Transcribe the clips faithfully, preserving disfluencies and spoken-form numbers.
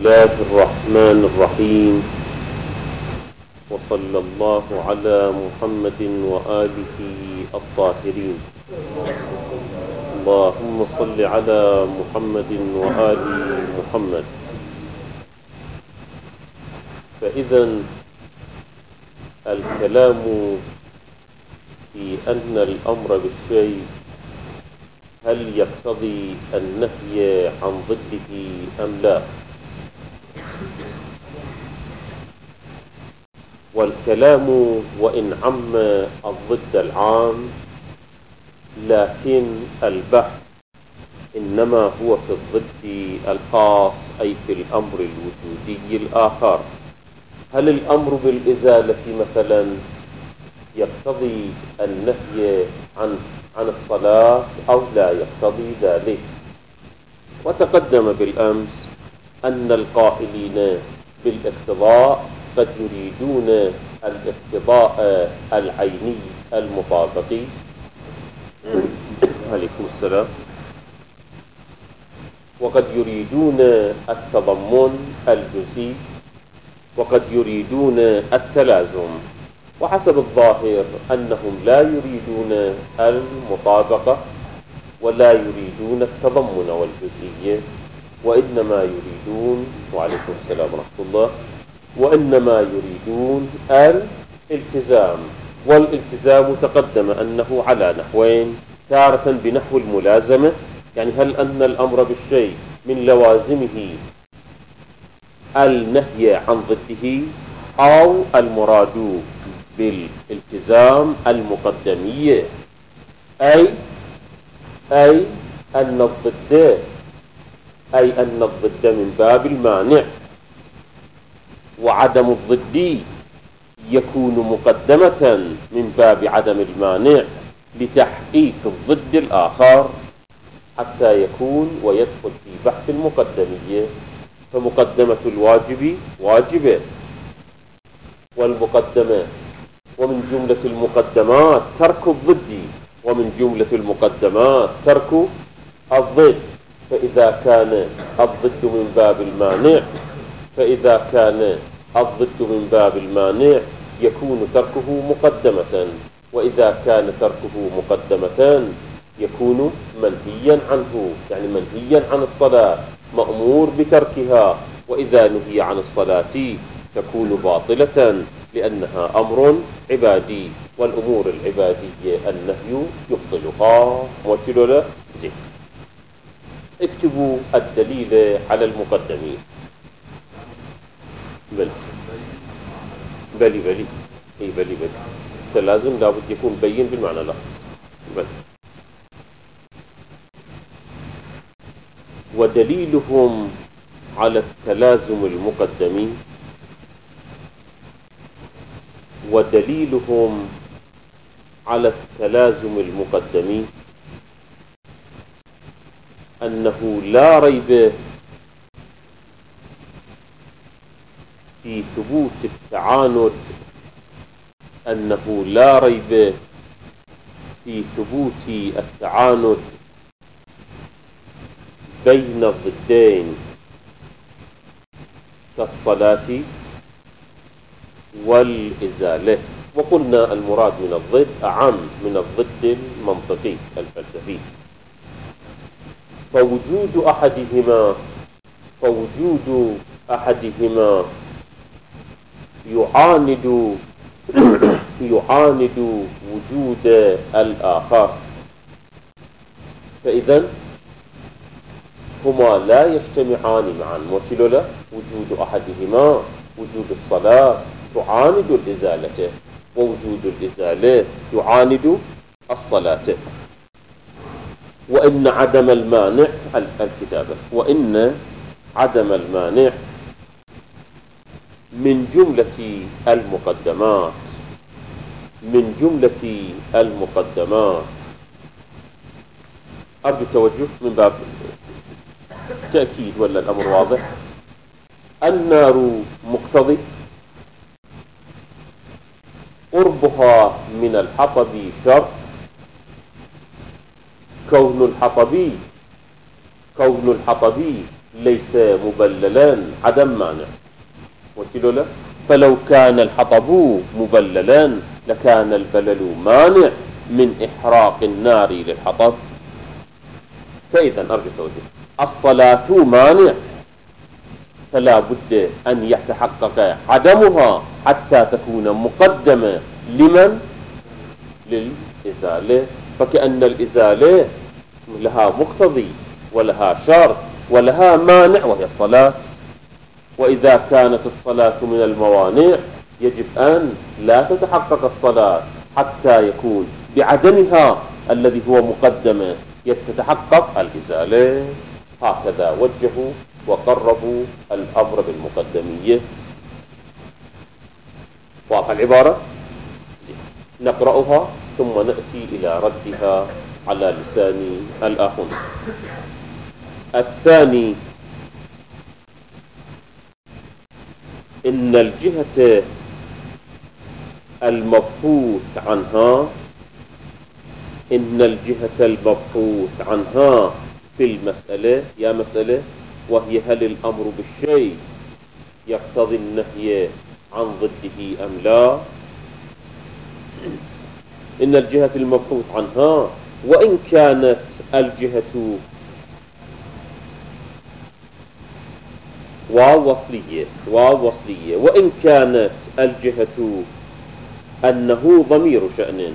الله الرحمن الرحيم، وصلى الله على محمد وآله الطاهرين. اللهم صل على محمد وآل محمد. فإذا الكلام في أن الأمر بالشيء هل يقتضي النهي عن ضده أم لا؟ والكلام وإن عم الضد العام، لكن البحث إنما هو في الضد الخاص، أي في الأمر الوجودي الآخر. هل الأمر بالإزالة مثلا يقتضي النهي عن عن الصلاة أو لا يقتضي ذلك؟ وتقدم بالأمس أن القائلين بالاقتضاء قد يريدون الاقتضاء العيني المطابقي عليكم السلام، وقد يريدون التضمن الجزئي، وقد يريدون التلازم. وحسب الظاهر أنهم لا يريدون المطابقة ولا يريدون التضمن والجزئية، وإنما يريدون وعليكم السلام ورحمة الله وإنما يريدون الالتزام. والالتزام تقدم أنه على نحوين: تارة بنحو الملازمة، يعني هل أن الأمر بالشيء من لوازمه النهي عن ضده، أو المراد بالالتزام المقدمية، أي أي أن الضد أي أن الضد من باب المانع، وعدم الضد يكون مقدمة من باب عدم المانع لتحقيق الضد الآخر، حتى يكون ويدخل في بحث المقدمية. فمقدمة الواجب واجبة، والمقدمة ومن جملة المقدمات ترك الضد، ومن جملة المقدمات ترك الضد. فإذا كان الضد من باب المانع فإذا كان الضد من باب المانع يكون تركه مقدمة، وإذا كان تركه مقدمة يكون منهيا عنه، يعني منهيا عن الصلاة، مأمور بتركها. وإذا نهي عن الصلاة تكون باطلة، لأنها أمر عبادي، والأمور العبادية النهي يبطلها. وكيلو له زين. اكتبوا الدليل على المقدمين. بل بلي بلي اي بلي بلي لازم لابد يكون بين بالمعنى اللفظ. بل ودليلهم على التلازم المقدمي ودليلهم على التلازم المقدمي أنه لا ريب في ثبوت التعاند أنه لا ريب في ثبوت التعاند بين الضدين كالصلاة والإزالة. وقلنا المراد من الضد أعم من الضد المنطقي الفلسفي. فوجود أحدهما فوجود أحدهما يعاند يعاند وجود الآخر. فإذا هما لا يجتمعان معا. وكيلو له وجود أحدهما، وجود الصلاة تعاند الإزالة، ووجود الإزالة يعاند الصلاة. وإن عدم المانع الكتابة وإن عدم المانع من جملة المقدمات من جملة المقدمات أرجو التوجه من باب تأكيد، ولا الأمر واضح؟ النار مقتضي، قربها من الحطب شرط، كون الحطبي كون الحطبي ليس مبللا عدم مانع وكيلو له. فلو كان الحطب مبللا لكان البلل مانع من إحراق النار للحطب. فإذا أرجو توجيه الصلاة مانع، فلا بد أن يتحقق عدمها حتى تكون مقدمة لمن؟ للإزالة. فكأن الإزالة لها مقتضي ولها شرط ولها مانع وهي الصلاة. وإذا كانت الصلاة من الموانع يجب أن لا تتحقق الصلاة حتى يكون بعدمها الذي هو مقدمة يتحقق الإزالة. هكذا وجهوا وقربوا الأمر بالمقدمية. واضح العبارة؟ نقرأها ثم نأتي إلى ردها على لسان الآخر. الثاني إن الجهة المبحوث عنها إن الجهة المبحوث عنها في المسألة يا مسألة وهي هل الأمر بالشيء يقتضي النهي عن ضده أم لا. إن الجهة المبحوث عنها وإن كانت الجهة واو وصلية واو وصلية وإن كانت الجهة أنه ضمير شأن،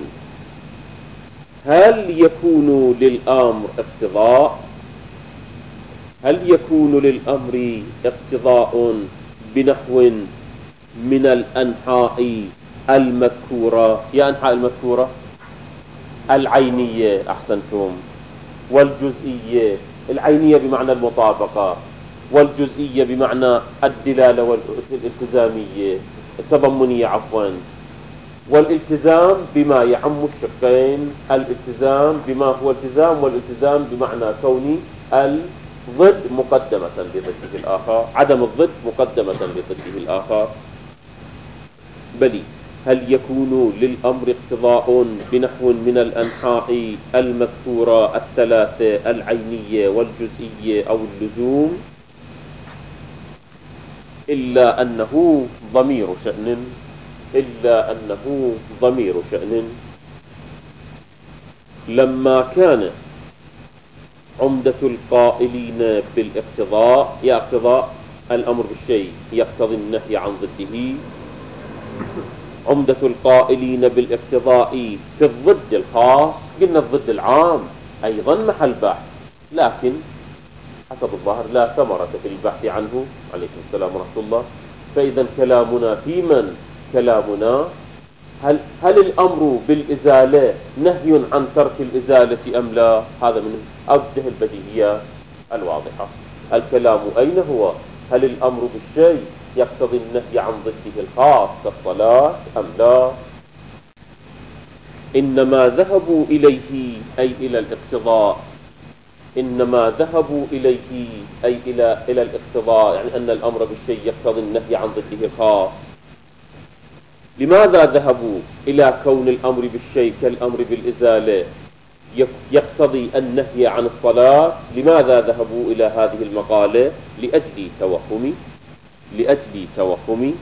هل يكون للأمر اقتضاء؟ هل يكون للأمر اقتضاء بنحو من الأنحاء المذكورة؟ يا أنحاء المذكورة العينية أحسنتم، والجزئية. العينية بمعنى المطابقة، والجزئية بمعنى الدلالة والالتزامية التضمنية عفوا، والالتزام بما يعم الشقين، الالتزام بما هو التزام، والالتزام بمعنى كون الضد مقدمة لضده الآخر، عدم الضد مقدمة لضده الآخر. بل هل يكون للأمر اقتضاء بنحو من الأنحاء المذكورة الثلاثة العينية والجزئية أو اللزوم، إلا أنه ضمير شأن إلا أنه ضمير شأن لما كان عمدة القائلين بالاقتضاء يا اقتضاء الأمر بالشيء يقتضي النهي عن ضده، عمدة القائلين بالاقتضاء في الضد الخاص، قلنا الضد العام أيضا محل بحث، لكن حسب الظاهر لا ثمرة في البحث عنه. عليكم السلام ورحمة الله. فإذا كلامنا في من؟ كلامنا هل, هل الأمر بالإزالة نهي عن ترك الإزالة أم لا؟ هذا من أوجه البديهيات الواضحة. الكلام أين هو؟ هل الأمر بالشيء يقتضي النهي عن ضده الخاص كالصلاة أم لا؟ إنما ذهبوا إليه أي إلى الاقتضاء إنما ذهبوا إليه أي إلى إلى الاقتضاء، يعني أن الأمر بالشيء يقتضي النهي عن ضده الخاص. لماذا ذهبوا إلى كون الأمر بالشيء كالأمر بالإزالة يقتضي النهي عن الصلاة؟ لماذا ذهبوا إلى هذه المقالة؟ لأجل توهم لأجل توهم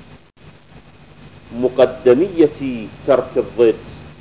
مقدمية ترك الضد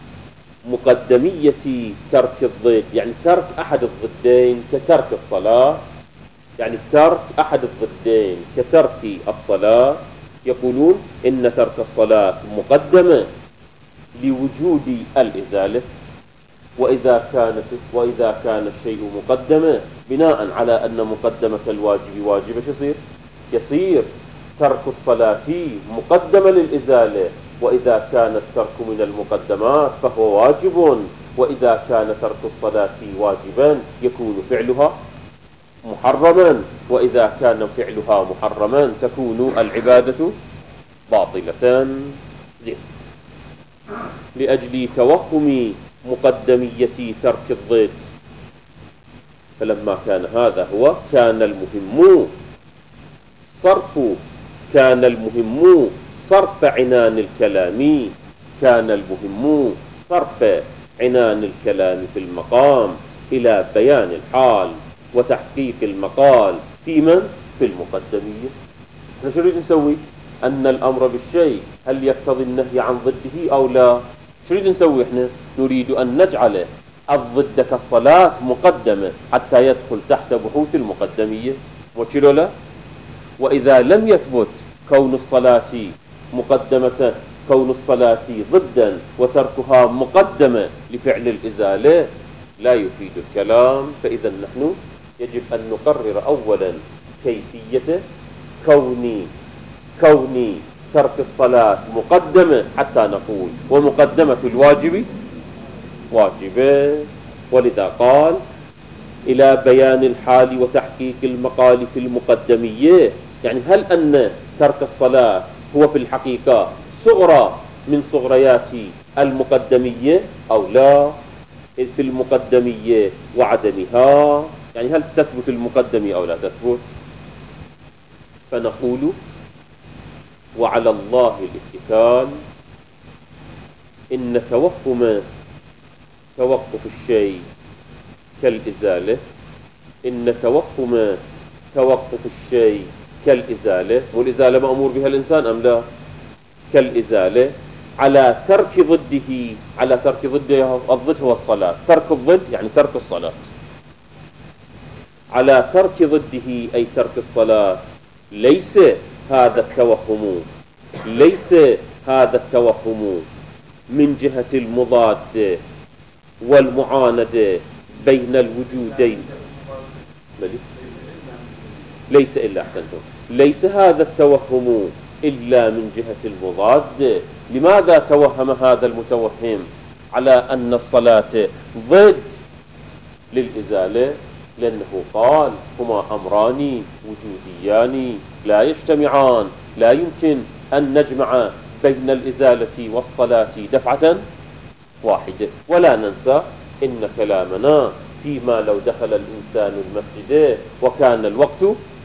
مقدمية ترك الضد يعني ترك أحد الضدين كترك الصلاة، يعني ترك أحد الضدين كترك الصلاة. يقولون إن ترك الصلاة مقدمة لوجود الإزالة، وإذا كانت وإذا كان الشيء مقدمة بناء على أن مقدمة الواجب واجبة يصير يصير ترك الصلاة مقدمة للإزالة، وإذا كان الترك من المقدمات فهو واجب، وإذا كان ترك الصلاة واجبا يكون فعلها محرما، وإذا كان فعلها محرما تكون العبادة باطلة. زين. لأجل توهم مقدمية ترك الضد، فلما كان هذا هو كان المهم صرف كان المهم صرف عنان الكلام كان المهم صرف عنان الكلام في المقام إلى بيان الحال وتحقيق المقال في من؟ في المقدمية. احنا شو نريد نسوي؟ أن الأمر بالشيء هل يقتضي النهي عن ضده أو لا؟ شو نريد نسوي احنا؟ نريد أن نجعل الضد كالصلاة مقدمة حتى يدخل تحت بحوث المقدمية. وشلو لا؟ وإذا لم يثبت كون الصلاة مقدمة، كون الصلاة ضدا وتركها مقدمة لفعل الإزالة لا يفيد الكلام. فإذا نحن يجب أن نقرر أولا كيفية كون كون ترك الصلاة مقدمة حتى نقول ومقدمة الواجب واجبة. ولذا قال إلى بيان الحال وتحقيق المقال في المقدمية، يعني هل أن ترك الصلاة هو في الحقيقة صغرى من صغريات المقدمية أو لا؟ في المقدمية وعدمها، يعني هل تثبت المقدمية أو لا تثبت؟ فنقول وعلى الله الاتكال إن توهم توقف الشيء كالإزالة، إن توهم توقف الشيء كالإزالة، والإزالة مأمور بها الإنسان أم لا؟ كالإزالة على ترك ضده، على ترك ضده. الضد هو الصلاة، ترك الضد يعني ترك الصلاة. على ترك ضده أي ترك الصلاة ليس هذا التوهم ليس هذا التوهم من جهة المضاد والمعاندة بين الوجودين. ليس إلا أحسنتم ليس هذا التوهم إلا من جهة المضاد. لماذا توهم هذا المتوهم على أن الصلاة ضد للإزالة؟ لأنه قال هما أمران وجوديان لا يجتمعان، لا يمكن أن نجمع بين الإزالة والصلاة دفعة واحدة. ولا ننسى إن كلامنا فيما لو دخل الإنسان المسجد وكان الوقت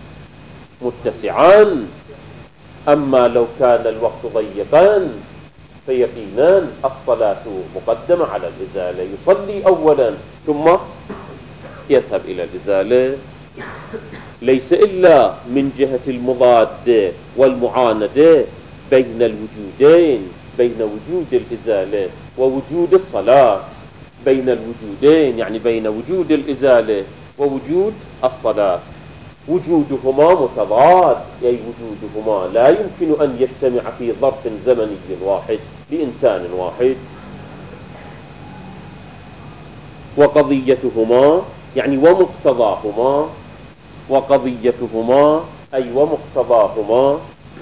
متسعا، أما لو كان الوقت ضيقا فيقينا الصلاة مقدمة على الإزالة، يصلي أولا ثم يذهب إلى الإزالة. ليس إلا من جهة المضاد والمعاندة بين الوجودين، بين وجود الإزالة ووجود الصلاة، بين الوجودين يعني بين وجود الإزالة ووجود الصلاة. وجودهما متضاد، أي وجودهما لا يمكن أن يجتمع في ظرف زمني واحد لإنسان واحد. وقضيتهما يعني ومقتضاهما، وقضيتهما أي ومقتضاهما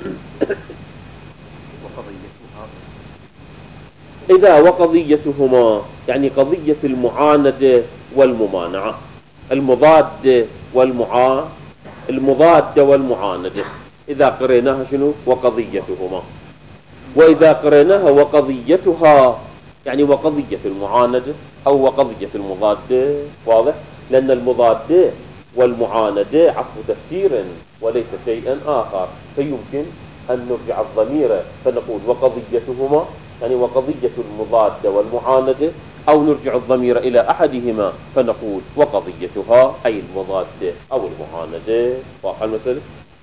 إذا وقضيتهما يعني قضية المعاندة والممانعة، المضاد والمعا المضادة والمعاندة، إذا قريناها شنو؟ وقضيتهما. وإذا قريناها وقضيتها يعني وقضية المعاندة أو وقضية المضادة، واضح؟ لأن المضادة والمعاندة عطف تفسير وليس شيئا آخر، فيمكن أن نرجع الضمير فنقول وقضيتهما يعني وقضية المضادة والمعاندة، أو نرجع الضمير إلى أحدهما فنقول وقضيتها أي المضادة أو المعاندة. واضح المسألة؟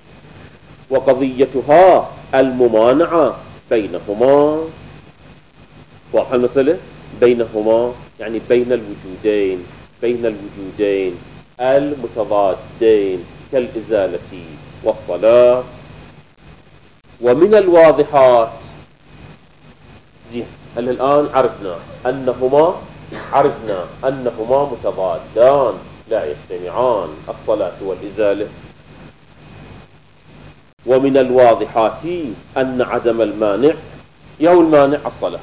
وقضيتها الممانعة بينهما. واضح المسألة؟ بينهما يعني بين الوجودين، بين الوجودين المتضادين كالإزالة والصلاة. ومن الواضحات زين، هل الآن عرفنا أنهما عرفنا أنهما متضادان لا يجتمعان، الصلاة والإزالة. ومن الواضحات أن عدم المانع، يهو المانع الصلاة،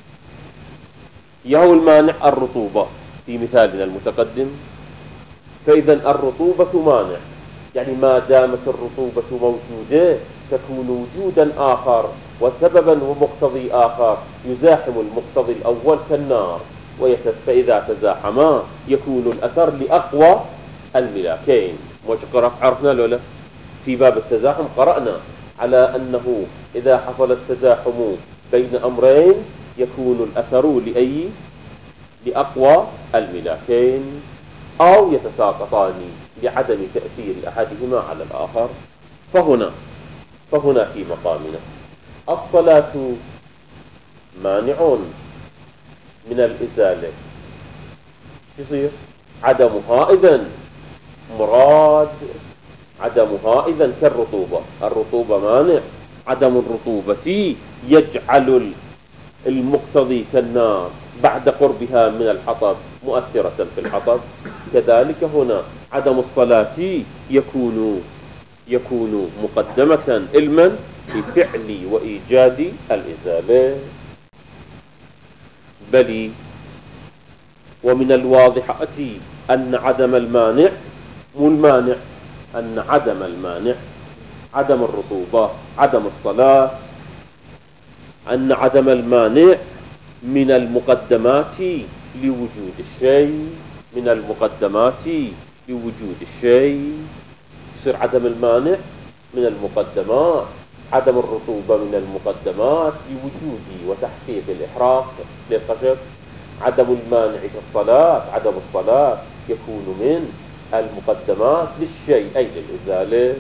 يهو المانع الرطوبة في مثالنا المتقدم. فإذا الرطوبة مانع، يعني ما دامت الرطوبة موجودة تكون وجودا آخر وسببا ومقتضي آخر يزاحم المقتضي الأول كالنار، فإذا تزاحما يكون الأثر لأقوى الملاكين. عرفنا لولا في باب التزاحم قرأنا على أنه إذا حصل التزاحم بين أمرين يكون الأثر لأي لأقوى الملاكين. أو يتساقطان لعدم تأثير أحدهما على الآخر. فهنا فهنا في مقامنا الصلاة مانع من الإزالة، يصير عدمها إذن مراد، عدمها إذن كالرطوبة، الرطوبة مانع، عدم الرطوبة يجعل المقتضي كالنار بعد قربها من الحطب مؤثرة في الحطب. كذلك هنا عدم الصلاة يكون يكون مقدمة علما بفعل وإيجاد الإزالة. بل ومن الواضحات أن عدم المانع مو المانع، أن عدم المانع عدم الرطوبة عدم الصلاة، أن عدم المانع من المقدمات لوجود الشيء، من المقدمات لوجود الشيء. يصير عدم المانع من المقدمات، عدم الرطوبة من المقدمات لوجود وتحقيق الإحراق للخشب. عدم المانع كالصلاة، عدم الصلاة يكون من المقدمات للشيء أي للإزالة.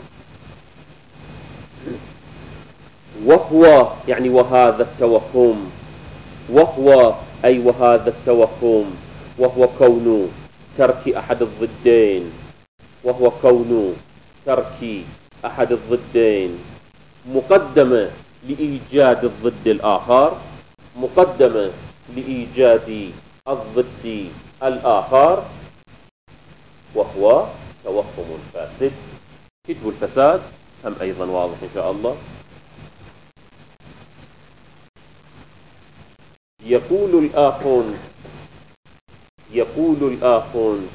وهو يعني وهذا التوهم، وهو أي وهذا التوهم وهو كون ترك أحد الضدين، وهو كون ترك أحد الضدين مقدمة لإيجاد الضد الآخر، مقدمة لإيجاد الضد الآخر، وهو توهم فاسد. كتب الفساد هم أيضا واضح إن شاء الله. يقول الآخون يقول الآخون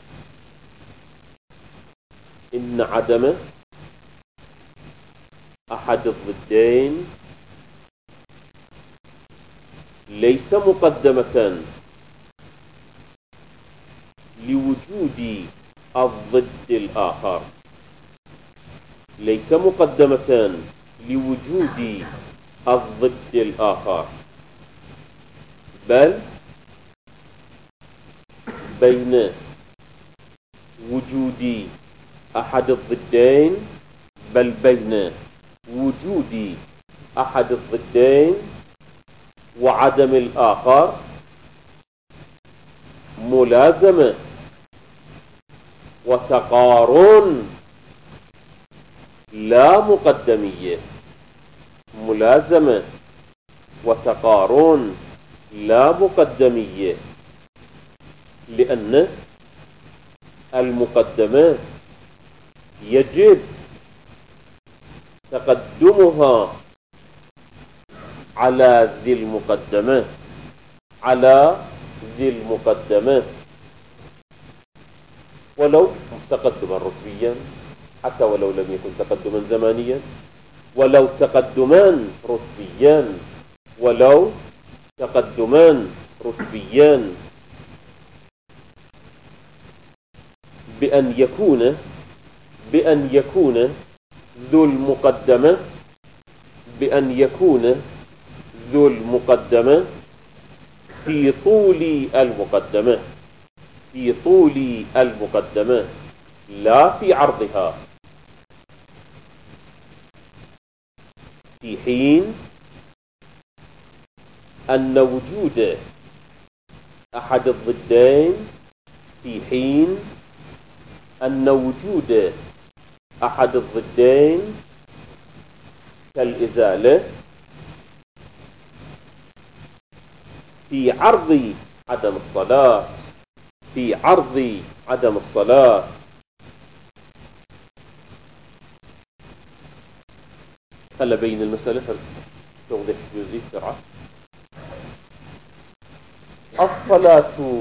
إن عدم أحد الضدين ليس مقدمة لوجود الضد الآخر، ليس مقدمة لوجود الضد الآخر، بل بين وجود أحد الضدين بل بين وجود أحد الضدين وعدم الآخر ملازمة وتقارن لا مقدمية، ملازمة وتقارن لا مقدمية، لأن المقدمة يجب تقدمها على ذي المقدمة على ذي المقدمة ولو تقدما رتبيا، حتى ولو لم يكن تقدما زمانيا، ولو تقدما رتبيا ولو تقدما رتبيا بأن يكون بأن يكون ذو المقدمة بأن يكون ذو المقدمة في طول المقدمة في طول المقدمة لا في عرضها، في حين أن وجود أحد الضدين في حين أن وجود أحد الضدين كالإزالة في عرض عدم الصلاة في عرض عدم الصلاة هل بين المسألة توضيح جزئي بسرعة. الصلاة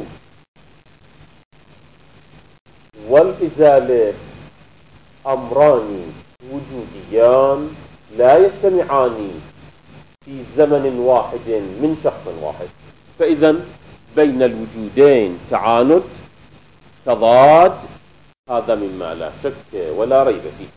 والإزالة أمران وجوديان لا يجتمعان في زمن واحد من شخص واحد، فإذا بين الوجودين تعاند تضاد، هذا مما لا شك ولا ريب فيه.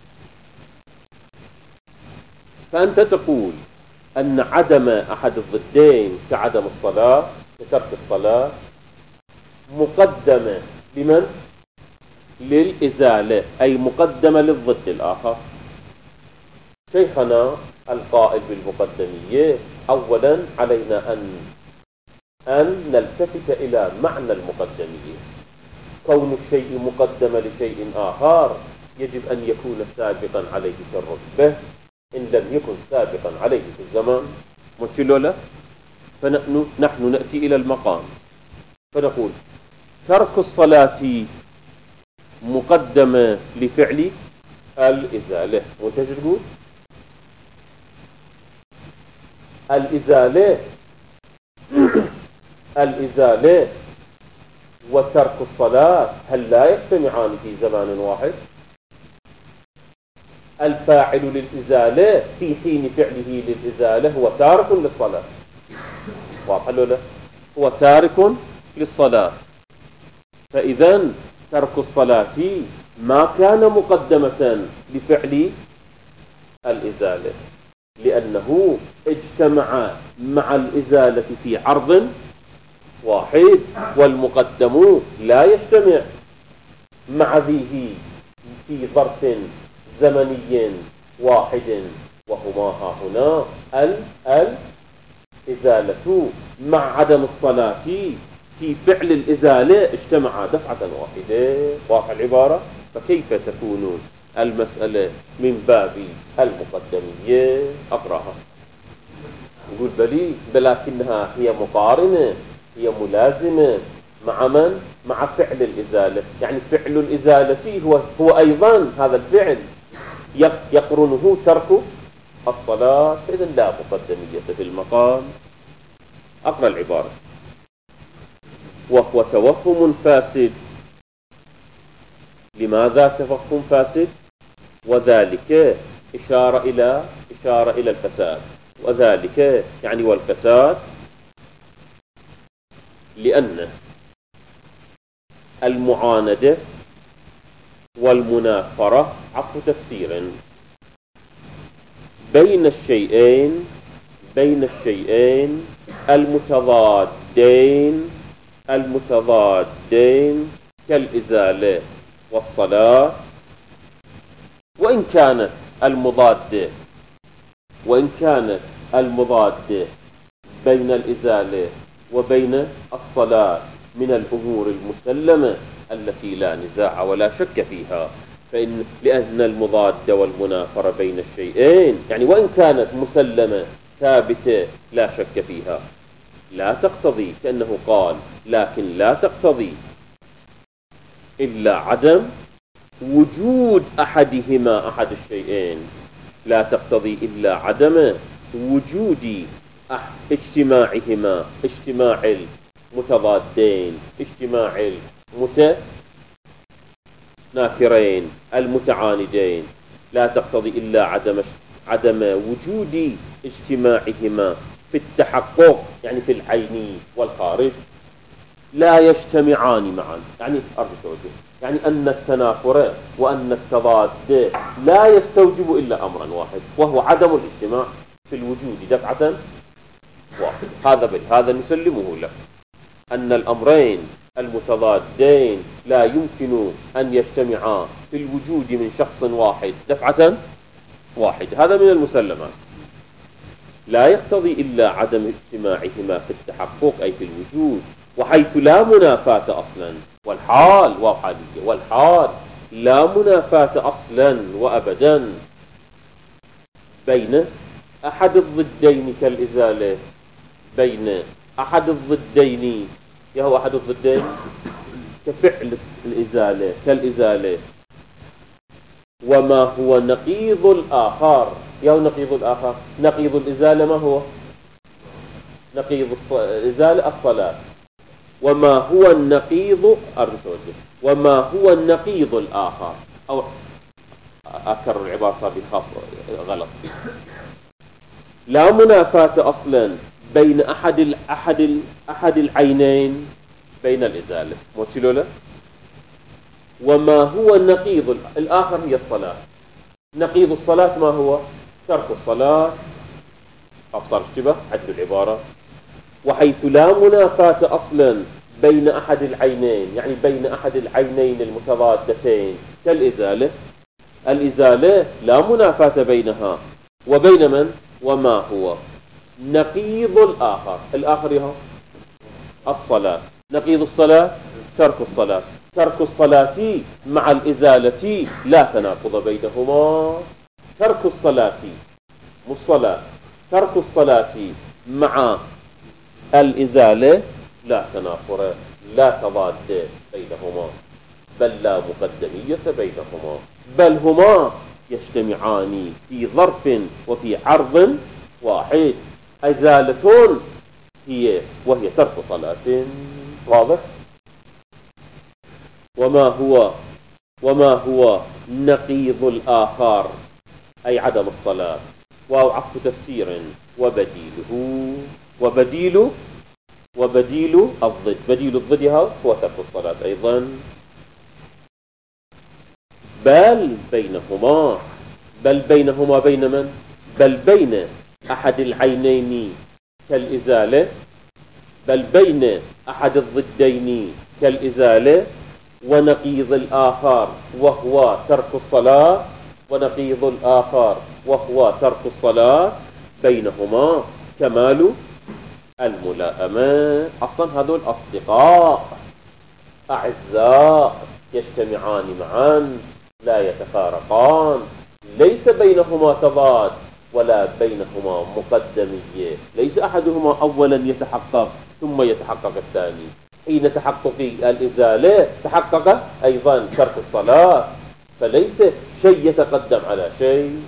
فأنت تقول أن عدم أحد الضدين كعدم الصلاة كترك الصلاة مقدمة لمن؟ للإزالة، أي مقدمة للضد الآخر. شيخنا القائل بالمقدمية: أولا علينا أن أن نلتفت إلى معنى المقدمية. كون الشيء مقدم لشيء آخر يجب أن يكون سابقا عليه في الرتبة، إن لم يكن سابقا عليه في الزمان مشلولة. فنحن نحن نأتي إلى المقام فنقول: ترك الصلاة مقدمة لفعل الإزالة. وتجد الإزالة الإزالة وترك الصلاة هل لا يجتمعان في زمان واحد؟ الفاعل للإزالة في حين فعله للإزالة هو تارك للصلاة. واضح ولا لا؟ هو تارك للصلاة. فإذا ترك الصلاة ما كان مقدمة لفعل الإزالة، لأنه اجتمع مع الإزالة في عرض واحد، والمقدم لا يجتمع مع ذيه في ظرف زمني واحد، وهما ها هنا الإزالة مع عدم الصلاة في فعل الإزالة اجتمعا دفعة واحدة. واضح العبارة؟ فكيف تكون المسألة من باب المقدمية؟ أقرأها. يقول: بلي بلكنها هي مقارنة، هي ملازمة مع من؟ مع فعل الإزالة. يعني فعل الإزالة هو, هو أيضا هذا الفعل يقرنه ترك الصلاة، فإذا لا مقدمية في المقام. أقرأ العبارة: وهو توهم فاسد. لماذا توهم فاسد؟ وذلك إشارة إلى إشارة إلى الفساد. وذلك يعني والفساد لأن المعاندة والمنافرة عطف تفسير بين الشيئين بين الشيئين المتضادين المتضادين كالإزالة والصلاة. وإن كانت المضادة وإن كانت المضادة بين الإزالة وبين الصلاة من الأمور المسلمة التي لا نزاع ولا شك فيها، فإن لأن المضادة والمنافرة بين الشيئين يعني وإن كانت مسلمة ثابتة لا شك فيها، لا تقتضي، كأنه قال لكن لا تقتضي إلا عدم وجود أحدهما أحد الشيئين، لا تقتضي إلا عدم وجود اجتماعهما، اجتماع المتضادين، اجتماع المتنافرين المتعاندين، لا تقتضي إلا عدم عدم وجود اجتماعهما في التحقق يعني في العين والخارج، لا يجتمعان معا. يعني أرجو توجه يعني أن التنافر وأن التضاد لا يستوجب إلا أمرا واحد، وهو عدم الاجتماع في الوجود دفعة واحد. هذا بل هذا نسلمه له، أن الأمرين المتضادين لا يمكن أن يجتمعا في الوجود من شخص واحد دفعة واحد، هذا من المسلمات. لا يقتضي إلا عدم اجتماعهما في التحقق أي في الوجود، وحيث لا منافاة أصلا والحال وحالية والحال لا منافاة أصلا وأبدا بين أحد الضدين كالإزالة بين أحد الضدين يهو أحد الضدين كفعل الإزالة كالإزالة وما هو نقيض الآخر. يهو نقيض الآخر، نقيض الإزالة ما هو؟ نقيض الإزالة الصلاة. وما هو النقيض أرجو وما هو النقيض الآخر، أو أكرر العبارة صار بخاف غلط. لا منافاة أصلا بين أحد ال أحد ال أحد العينين بين الإزالة موتشلولا. وما هو النقيض الآخر هي الصلاة. نقيض الصلاة ما هو؟ ترك الصلاة. أبصر اشتبه عد العبارة. وحيث لا منافاة أصلا بين أحد العينين، يعني بين أحد العينين المتضادتين كالإزالة. الإزالة لا منافاة بينها وبين من؟ وما هو نقيض الآخر. الآخر يهو الصلاة. نقيض الصلاة ترك الصلاة. ترك الصلاة مع الإزالة لا تناقض بينهما. ترك الصلاة مو الصلاة، ترك الصلاة مع الإزالة لا تنافر، لا تضاد بينهما، بل لا مقدمية بينهما، بل هما يجتمعان في ظرف وفي عرض واحد. إزالة هي وهي ترك صلاة. واضح؟ وما هو وما هو نقيض الآخر أي عدم الصلاة. واو عطف تفسير. وبديله وبديل وبديل الضد. بديل الضد هو ترك الصلاة أيضا. بل بينهما بل بينهما بين من؟ بل بين أحد العينين كالإزالة، بل بين أحد الضدين كالإزالة ونقيض الآخر وهو ترك الصلاة، ونقيض الآخر وهو ترك الصلاة بينهما كمال الملائمة. أصلا هذول أصدقاء أعزاء يجتمعان معا لا يتفارقان، ليس بينهما تضاد ولا بينهما مقدمية. ليس أحدهما أولا يتحقق ثم يتحقق الثاني. حين تحقق الإزالة تحقق أيضا ترك الصلاة، فليس شيء يتقدم على شيء،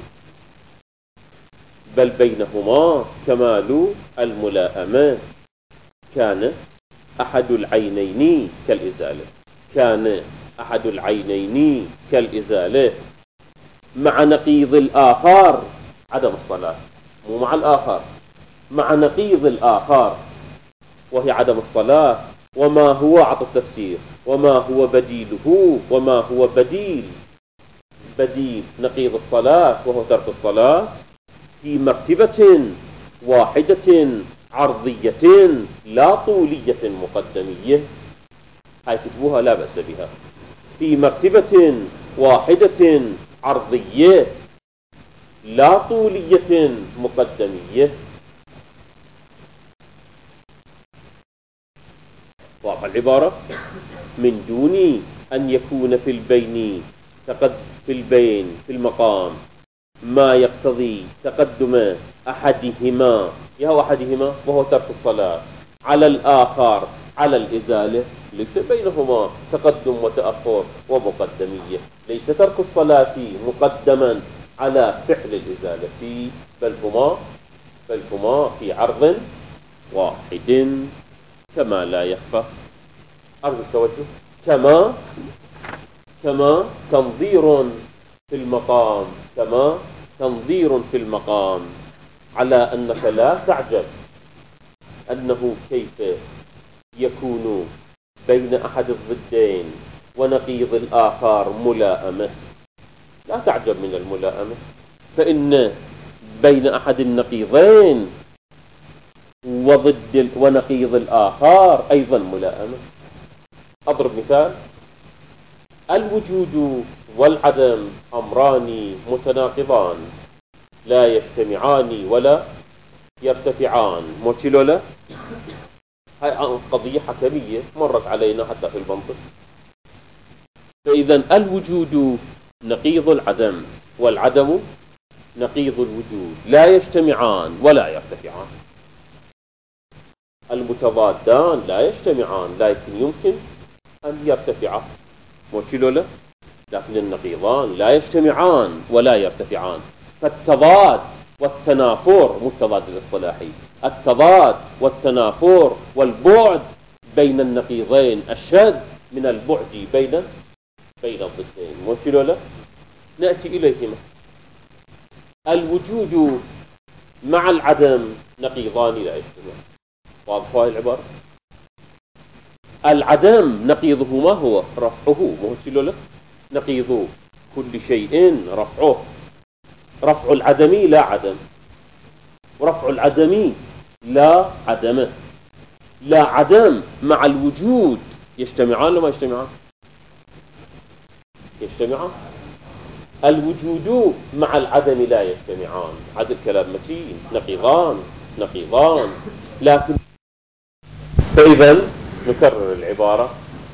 بل بينهما كمال الملائمة. كان أحد العينين كالإزالة كان أحد العينين كالإزالة مع نقيض الآخر عدم الصلاة. مو مع الآخر، مع نقيض الآخر وهي عدم الصلاة. وما هو عطف تفسير. وما هو بديله. وما هو بديل بديل نقيض الصلاة وهو ترك الصلاة في مرتبة واحدة عرضية لا طولية مقدمية. هاي كتبوها لا بأس بها. في مرتبة واحدة عرضية لا طولية مقدمية. واضح العبارة؟ من دون أن يكون في البين تقد في البين في المقام ما يقتضي تقدم أحدهما يهو أحدهما وهو ترك الصلاة على الآخر على الإزالة. ليس بينهما تقدم وتأخر ومقدمية. ليس ترك الصلاة مقدما على فعل الإزالة، بل هما بل هما في عرض واحد كما لا يخفى. أرجو التوجه. كما كما تنظير في المقام كما تنظير في المقام على أنك لا تعجب أنه كيف يكون بين أحد الضدين ونقيض الآخر ملائمة. لا تعجب من الملائمة، فإن بين أحد النقيضين وضد ونقيض الآخر أيضا ملائمة. أضرب مثال. الوجود والعدم أمران متناقضان لا يجتمعان ولا يرتفعان. موتيلو لا؟ هاي قضية حكمية مرت علينا حتى في المنطق. فإذا الوجود نقيض العدم والعدم نقيض الوجود لا يجتمعان ولا يرتفعان. المتضادان لا يجتمعان لكن يمكن أن يرتفعا. موتيلو لا؟ لكن النقيضان لا يجتمعان ولا يرتفعان. فالتضاد والتنافر مو التضاد الاصطلاحي، التضاد والتنافر والبعد بين النقيضين أشد من البعد بين بين الضدين. موتيلو لا؟ نأتي إليهما. الوجود مع العدم نقيضان لا يجتمعان. واضحة العبارة؟ العدم نقيضه ما هو؟ رفعه. موتيلو لا؟ نقيض كل شيء رفعه. رفع العدمي لا عدم، ورفع العدمي لا عدمه. لا عدم مع الوجود يجتمعان ولا ما يجتمعان؟ يجتمعان. الوجود مع العدم لا يجتمعان. هذا الكلام متين، نقيضان نقيضان. لكن فإذا نكرر العبارة: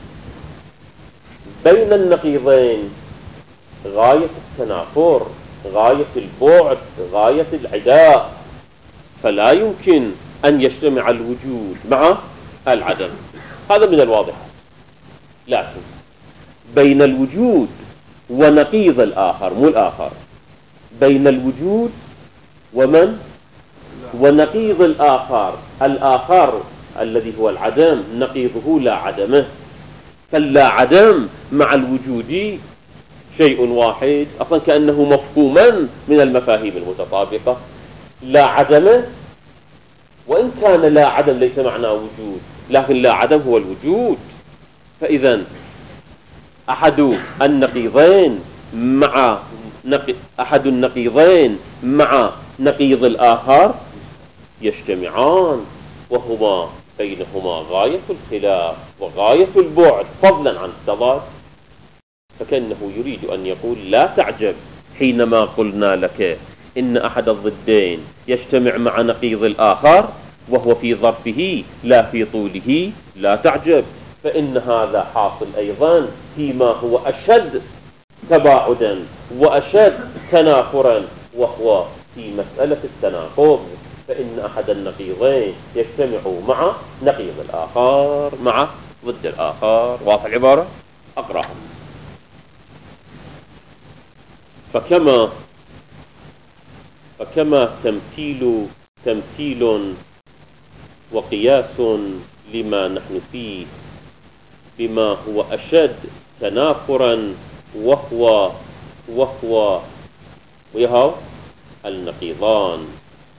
بين النقيضين غاية التنافر، غاية البعد، غاية العداء، فلا يمكن أن يجتمع الوجود مع العدم. هذا من الواضح. لكن بين الوجود ونقيض الآخر، مو الآخر، بين الوجود ومن ونقيض الآخر، الآخر الذي هو العدم نقيضه لا عدمه. فاللا عدم مع الوجود شيء واحد، أصلا كأنه مفهوما من المفاهيم المتطابقة. لا عدمه، وإن كان لا عدم ليس معناه وجود، لكن لا عدم هو الوجود. فإذا أحد النقيضين مع نقي... أحد النقيضين مع نقيض الآخر يجتمعان، وهما بينهما غاية الخلاف وغاية البعد فضلا عن التضاد. فكأنه يريد أن يقول: لا تعجب حينما قلنا لك إن أحد الضدين يجتمع مع نقيض الآخر وهو في ظرفه لا في طوله، لا تعجب، فإن هذا حاصل أيضا فيما هو أشد تباعدا وأشد تنافرا، وهو في مسألة التناقض. فإن أحد النقيضين يجتمع مع نقيض الآخر مع ضد الآخر. واضح العبارة؟ أقرأها. فكما فكما تمثيل تمثيل وقياس لما نحن فيه بما هو أشد تنافرا وهو وهو ويهو النقيضان.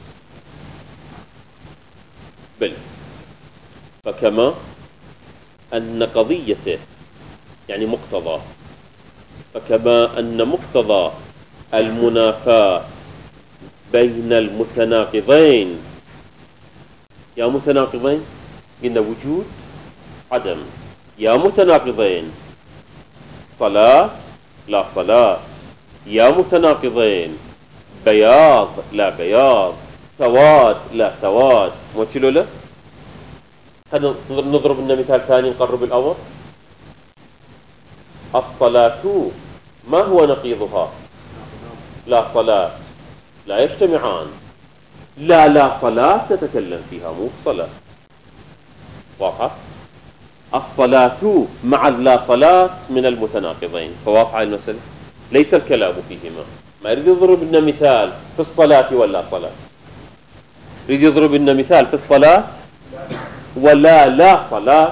بل فكما أن قضيته يعني مقتضى فكما أن مقتضى المنافاة بين المتناقضين، يا متناقضين قلنا وجود عدم، يا متناقضين صلاة لا صلاة، يا متناقضين بياض لا بياض، سواد لا سواد. مو تشيلوا له؟ هذا نضرب لنا مثال ثاني نقرب الأمر. الصلاة ما هو نقيضها؟ لا صلاة، لا يجتمعان. لا لا صلاة تتكلم فيها، مو الصلاة. واضحة؟ الصلاة مع لا صلاة من المتناقضين. فواضحة المسألة؟ ليس الكلام فيهما. ما يريد يضرب لنا مثال في الصلاة ولا صلاة، يريد يضرب لنا مثال في الصلاة ولا لا صلاة.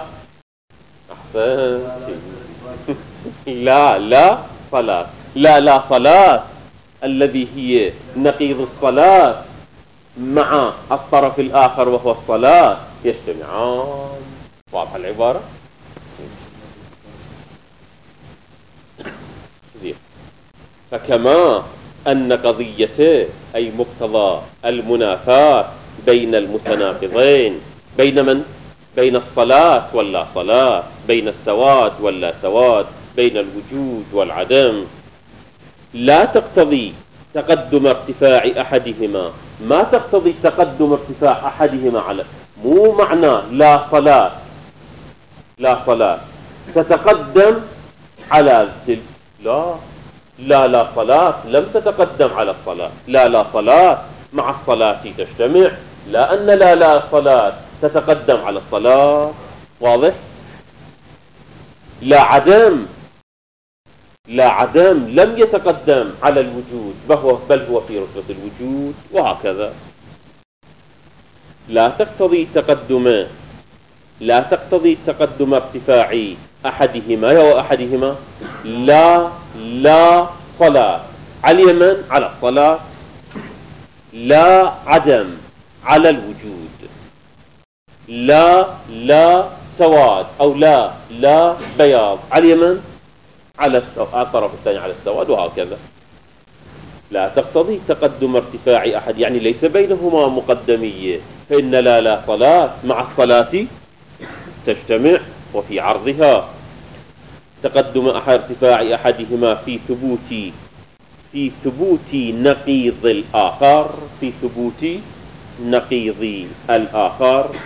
أحسن. لا لا صلاة، لا لا صلاة الذي هي نقيض الصلاة مع الطرف الآخر وهو الصلاة يجتمعان. واضح العبارة؟ فكما أن قضيته أي مقتضى المنافاة بين المتناقضين، بين من؟ بين الصلاة ولا صلاة، بين السواد ولا سواد، بين الوجود والعدم، لا تقتضي تقدم ارتفاع أحدهما، ما تقتضي تقدم ارتفاع أحدهما على، مو معنى لا صلاة لا صلاة تتقدم على تلك، لا لا لا صلاة لم تتقدم على الصلاة، لا لا صلاة مع الصلاة تجتمع، لا أن لا لا صلاة تتقدم على الصلاة. واضح؟ لا عدم لا عدم لم يتقدم على الوجود، بل هو في رتبة الوجود، وهكذا. لا تقتضي تقدم لا تقتضي تقدم ارتفاع أحدهما أو أحدهما لا لا صلاة على اليمن على الصلاة، لا عدم على الوجود، لا لا سواد أو لا لا بياض على اليمن على الطرف الثاني على السواد، وهكذا. لا تقتضي تقدم ارتفاع أحد، يعني ليس بينهما مقدمية، فإن لا لا صلاة مع الصلاة تجتمع وفي عرضها. تقدم ارتفاع أحدهما في ثبوت في ثبوت نقيض الآخر في ثبوت نقيض الآخر.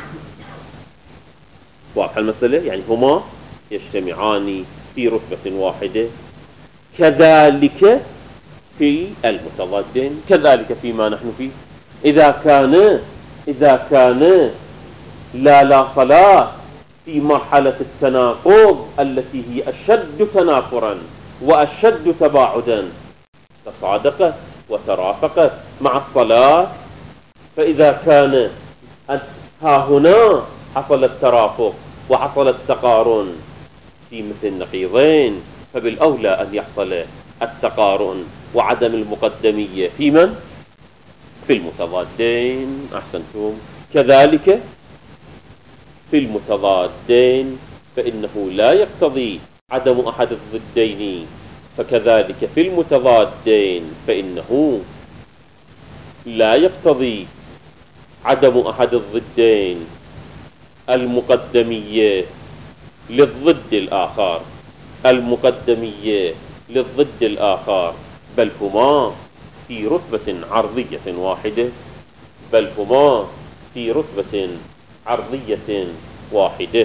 واضح المسألة؟ يعني هما يجتمعان في رتبة واحدة. كذلك في المتضادين، كذلك فيما نحن فيه. إذا كان إذا كان لا لا صلاة في مرحلة التناقض التي هي أشد تنافرا وأشد تباعدا، تصادقت وترافقت مع الصلاة. فإذا كان ها هنا حصل الترافق وحصل التقارن في مثل النقيضين، فبالأولى أن يحصل التقارن وعدم المقدمية في من؟ في المتضادين. أحسنتم. كذلك في المتضادين، فإنه لا يقتضي عدم أحد الضدين. فكذلك في المتضادين فإنه لا يقتضي عدم أحد الضدين المقدمية للضد الآخر المقدمية للضد الآخر بل هما في رتبة عرضية واحدة بل هما في رتبة عرضية واحدة.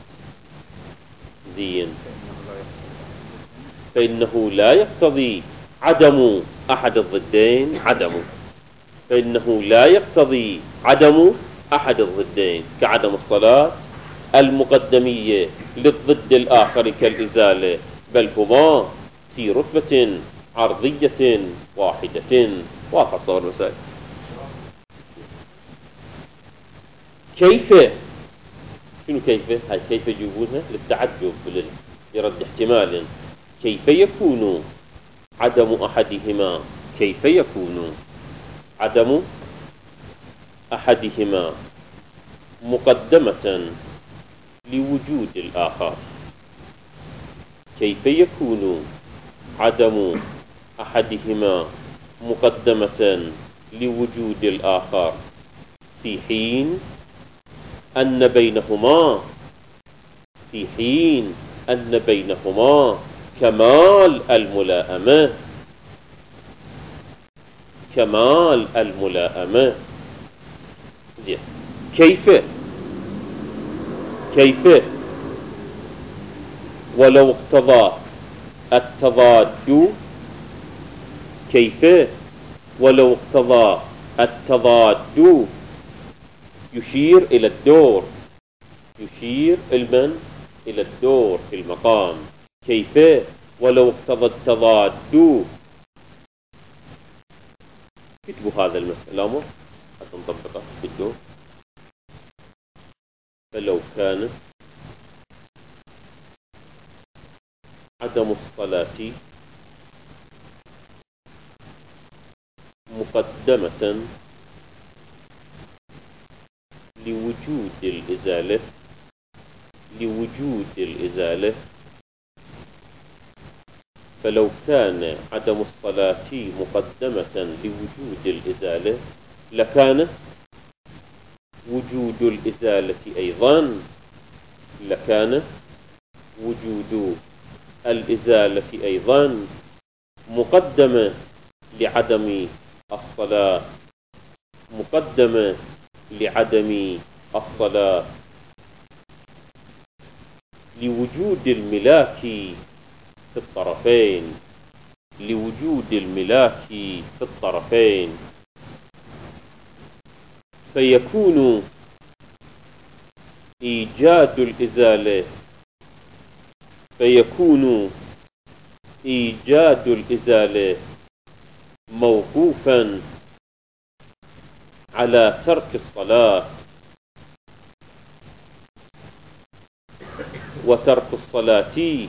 زين. فإنه لا يقتضي عدم أحد الضدين عدم فإنه لا يقتضي عدم أحد الضدين كعدم الصلاة المقدمية للضد الآخر كالإزالة، بل هما في رتبة عرضية واحدة. واضح صور المسائل. كيف؟ شنو كيف؟ هاي كيف يجيبونها للتعجب لرد احتمال. كيف يكون عدم أحدهما كيف يكون عدم أحدهما مقدمة لوجود الآخر؟ كيف يكون عدم أحدهما مقدمة لوجود الآخر في حين أن بينهما في حين أن بينهما كمال الملائمة كمال الملائمة. كيف كيف ولو اقتضى التضاد كيف ولو اقتضى التضاد يشير إلى الدور يشير المن إلى الدور في المقام. كيف ولو اقتضى التضاد. كتبوا هذا الأمر حتى نطبقه في الدور. فلو كان عدم الصلاة مقدمة لوجود الإزالة لوجود الإزالة فلو كان عدم الصلاة مقدمة لوجود الإزالة لكان وجود الإزالة أيضا لكان وجود الإزالة أيضا مقدمة لعدم الصلاة مقدمة لعدم الصلاة لوجود الملاك في الطرفين لوجود الملاك في الطرفين. فيكون إيجاد الإزالة فيكون إيجاد الإزالة موقوفا على ترك الصلاة وترك الصلاة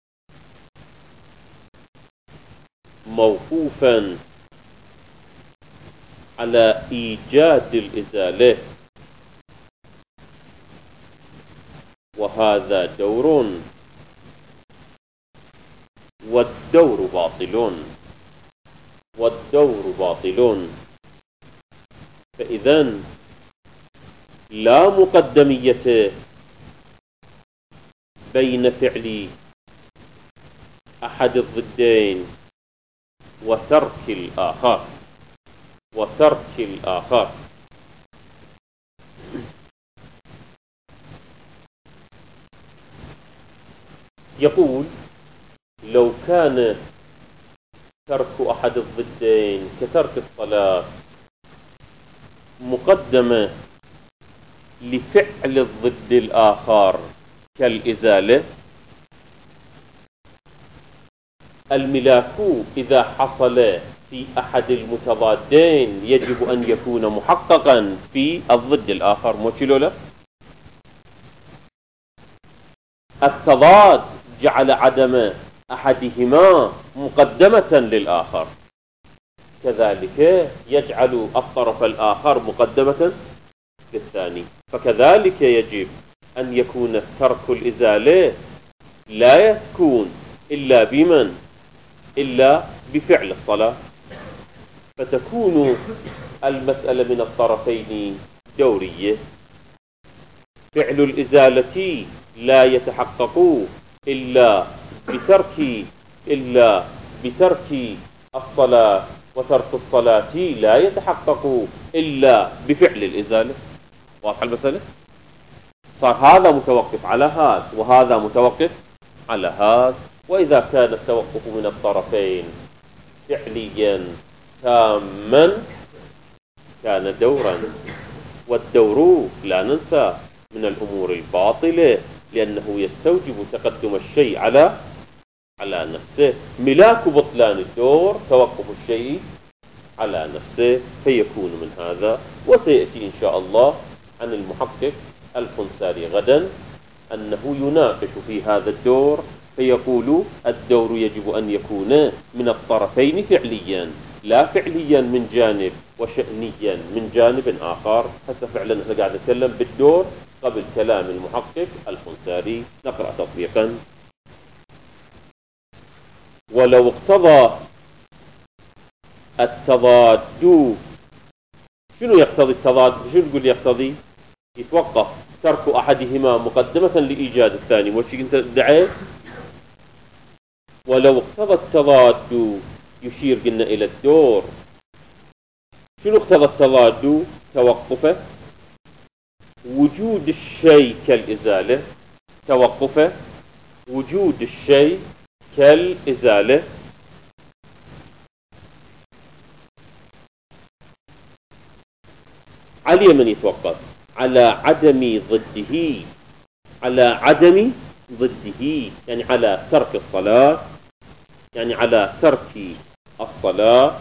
موقوفا على إيجاد الإزالة، وهذا دور والدور باطل والدور باطل. فإذن لا مقدمية بين فعل أحد الضدين وترك الآخر وترك الآخر. يقول لو كان ترك أحد الضدين كترك الصلاة مقدمة لفعل الضد الآخر كالإزالة، الملاك إذا حصل في أحد المتضادين يجب أن يكون محققا في الضد الآخر. موشلو له التضاد جعل عدم أحدهما مقدمة للآخر، كذلك يجعل الطرف الآخر مقدمة للثاني. فكذلك يجب أن يكون ترك الإزالة لا يكون إلا بمن إلا بفعل الصلاة، فتكون المسألة من الطرفين دورية. فعل الإزالة لا يتحقق إلا بترك إلا بترك الصلاة، وترك الصلاة لا يتحقق إلا بفعل الإزالة. واضح المسألة؟ صار هذا متوقف على هذا وهذا متوقف على هذا. وإذا كان التوقف من الطرفين فعليا تاما كان دورا، والدور لا ننسى من الأمور الباطلة لأنه يستوجب تقدم الشيء على على نفسه. ملاك بطلان الدور توقف الشيء على نفسه، فيكون من هذا. وسيأتي إن شاء الله عن المحقق الخنساري غدا أنه يناقش في هذا الدور، فيقول الدور يجب أن يكون من الطرفين فعليا، لا فعليا من جانب وشأنيا من جانب آخر. حتى فعلا احنا قاعد نتكلم بالدور قبل كلام المحقق الخنساري. نقرأ تطبيقا. ولو اقتضى التضاد، شنو يقتضي التضاد؟ شنو تقول يقتضي؟ يتوقف ترك أحدهما مقدمة لإيجاد الثاني. وش انت دعيت؟ ولو اقتضى التضاد يشير قلنا إلى الدور. شنو اقتضى التضاد؟ توقفه وجود الشيء كالإزالة، توقفه وجود الشيء كالإزالة. على من يتوقف؟ على عدم ضده، على عدم ضده يعني على ترك الصلاة، يعني على ترك الصلاة.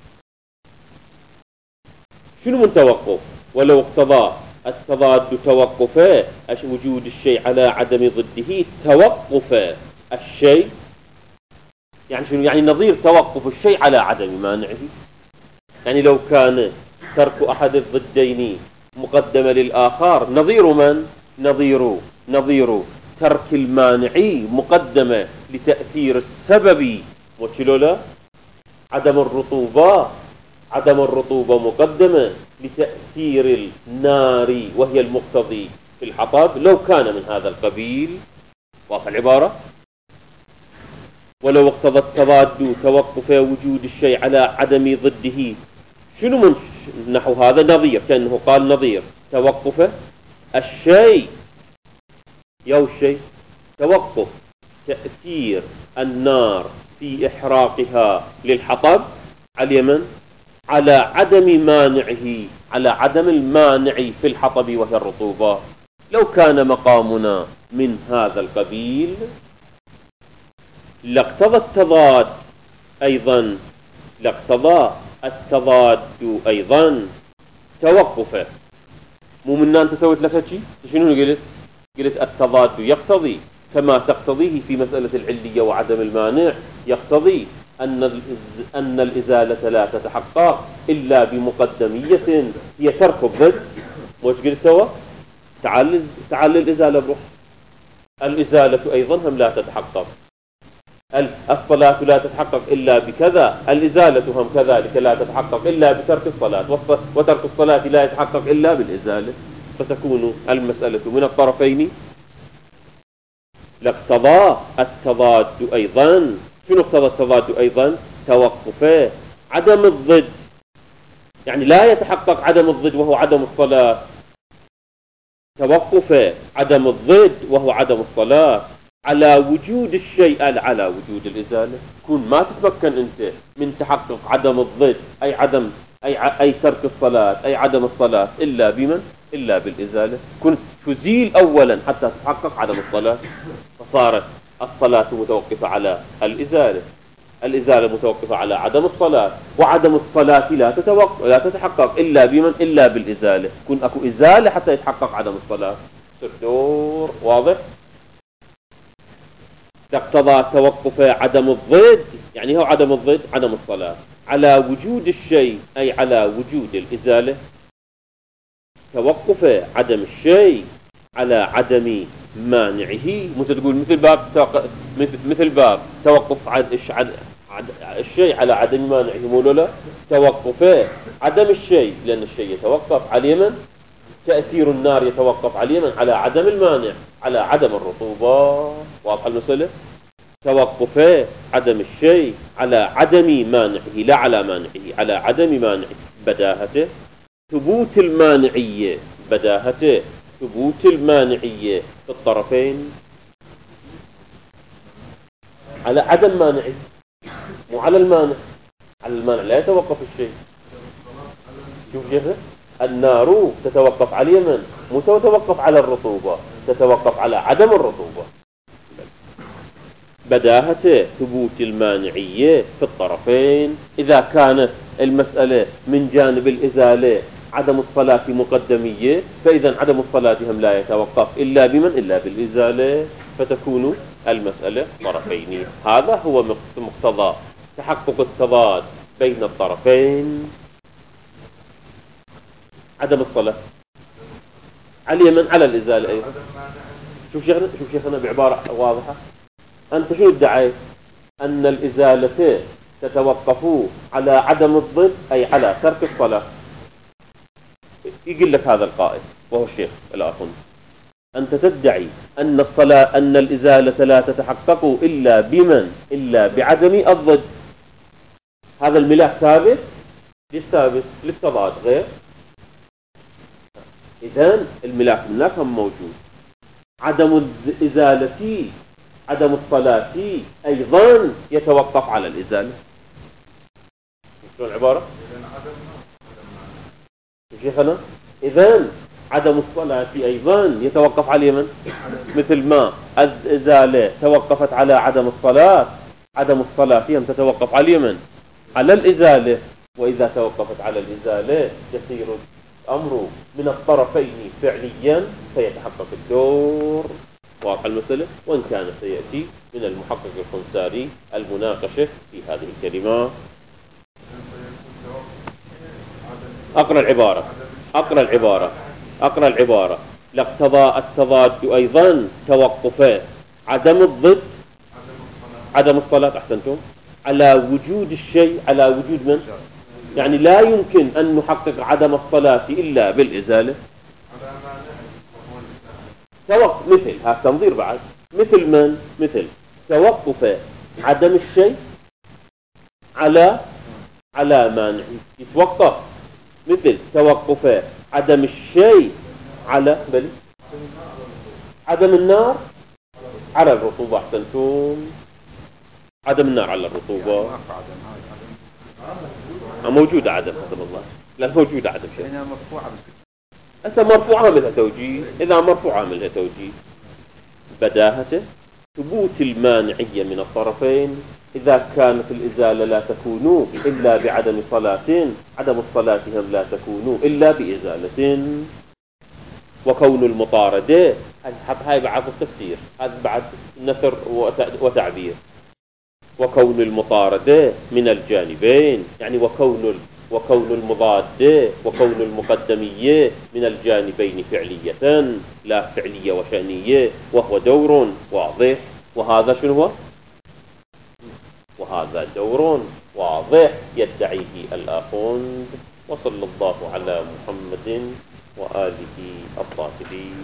شنو من توقف؟ ولو اقتضى التضاد توقفه وجود الشيء على عدم ضده، توقف الشيء يعني شنو؟ يعني نظير توقف الشيء على عدم مانعه. يعني لو كان ترك أحد الضدين مقدمة للآخر، نظير من؟ نظير نظير ترك المانع مقدمة لتأثير السبب. وشلولا عدم الرطوبة، عدم الرطوبة مقدمة لتأثير النار وهي المقتضي في الحطب لو كان من هذا القبيل. واضح العبارة؟ ولو اقتضى التضاد توقف وجود الشيء على عدم ضده، شنو من نحو هذا؟ نظير، كأنه قال نظير توقف الشيء يو الشيء توقف تأثير النار في إحراقها للحطب على اليمن على عدم مانعه، على عدم المانع في الحطب وهي الرطوبة. لو كان مقامنا من هذا القبيل لاقتضى التضاد أيضا، لاقتضى التضاد أيضا توقفه. مو من أنت سويت لك شيء؟ شنو قلت؟ قلت التضاد يقتضي كما تقتضيه في مسألة العلية وعدم المانع، يقتضي أن أن الإزالة لا تتحقق إلا بمقدمية هي ترك الضد. وش قلت سوا؟ تعال تعال الإزالة بروح. الإزالة أيضا هم لا تتحقق. الصلاة لا تتحقق إلا بكذا، الإزالة هم كذلك لا تتحقق إلا بترك الصلاة، وترك الصلاة لا يتحقق إلا بالإزالة. فتكون المسألة من الطرفين لاقتضى التضاد أيضا. شنو اقتضى التضاد أيضا؟ توقفه عدم الضد، يعني لا يتحقق عدم الضد وهو عدم الصلاة. توقف عدم الضد وهو عدم الصلاة على وجود الشيء، على وجود الإزالة. كون ما تتمكن أنت من تحقق عدم الضد، أي عدم أي أي ترك الصلاة، أي عدم الصلاة، إلا بمن؟ إلا بالإزالة. كنت تزيل أولا حتى تحقق عدم الصلاة، فصارت الصلاة متوقفة على الإزالة، الإزالة متوقفة على عدم الصلاة، وعدم الصلاة لا تتوقف لا تتحقق إلا بمن؟ إلا بالإزالة. كن أكو إزالة حتى يتحقق عدم الصلاة. دور واضح؟ تقتضى توقف عدم الضد، يعني هو عدم الضد عدم الصلاة، على وجود الشيء، أي على وجود الإزالة. توقف عدم الشيء على عدم مانعه، مثل تقول مثل باب مثل, مثل باب توقف عد عد الشيء على عدم مانعه، مو لا؟ توقف عدم الشيء، لأن الشيء يتوقف على من؟ تأثير النار يتوقف على من؟ على عدم المانع، على عدم الرطوبة. واضح المسألة؟ توقف عدم الشيء على عدم مانعه، لا على مانعه، على عدم مانعه. بداهته ثبوت المانعية، بداهته ثبوت المانعية في الطرفين على عدم مانعه، مو على المانع. على المانع لا يتوقف الشيء. شوف شيخه، النار تتوقف على من؟ مو تتوقف على الرطوبة، تتوقف على عدم الرطوبة. بداهة ثبوت المانعية في الطرفين. إذا كانت المسألة من جانب الإزالة عدم الصلاة مقدمية، فإذا عدم الصلاة هم لا يتوقف إلا بمن؟ إلا بالإزالة، فتكون المسألة طرفين. هذا هو مقتضى تحقق التضاد بين الطرفين. عدم الصلاة على من؟ على الإزالة أيضا. شوف شيخنا شوف شيخنا بعبارة واضحة، أنت شو ادعيت؟ أن الإزالة تتوقف على عدم الضد، أي على ترك الصلاة. يقول لك هذا القائل وهو الشيخ الآخر، أنت تدعي أن الصلاة أن الإزالة لا تتحقق إلا بمن؟ إلا بعدم الضد. هذا الملاك ثابت. ليش ثابت؟ للتضاد غير. إذن الملاك هناك هم موجود. عدم الإزالة عدم الصلاة أيضا يتوقف على الإزالة. شو العبارة؟ شيخنا إذن عدم الصلاة أيضا يتوقف على من؟ مثل ما الإزالة توقفت على عدم الصلاة، عدم الصلاة هم تتوقف على من؟ على الإزالة. وإذا توقفت على الإزالة يصير الأمر من الطرفين فعليا، فيتحقق الدور. واقع المسألة، وإن كان سيأتي من المحقق الخنساري المناقشة في هذه الكلمات. أقرأ العبارة أقرأ العبارة أقرأ العبارة لاقتضى التضاد أيضا توقف عدم الضد، عدم الصلاة، أحسنتم، على وجود الشيء، على وجود من؟ يعني لا يمكن أن نحقق عدم الصلاة إلا بالإزالة. توقف مثل هذا تنظير بعد، مثل من؟ مثل توقف عدم الشيء على على مانع، يتوقف. مثل توقف عدم الشيء على بل عدم النار على الرطوبة. أحسنتم، عدم النار على الرطوبة موجودة عدم حسب الله، لا موجودة عدم شيء. أنت مرفوعة منها توجيه، إذا مرفوعة منها توجيه. بداهته ثبوت المانعية من الطرفين. إذا كانت الإزالة لا تكون إلا بعدم صلاة، عدم الصلاة هم لا تكون إلا بإزالة. وكون المطاردة، هاي بعض التفسير، هذا بعد نثر وتعبير. وكون المطاردة من الجانبين، يعني وكون وكون المضادة وكون المقدمية من الجانبين فعلية، لا فعلية وشأنية، وهو دور واضح. وهذا شنو هو؟ وهذا دور واضح يدعيه الآخوند. وصلى الله على محمد وآله الطاهرين.